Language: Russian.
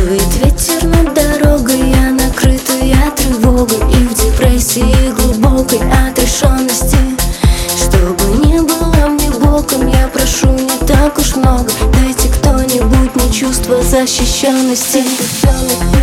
Дует ветер над дорогой, я накрытая тревогой и в депрессии глубокой отрешенности. Чтобы не было мне боком, я прошу не так уж много. Дайте кто-нибудь мне чувство защищенности.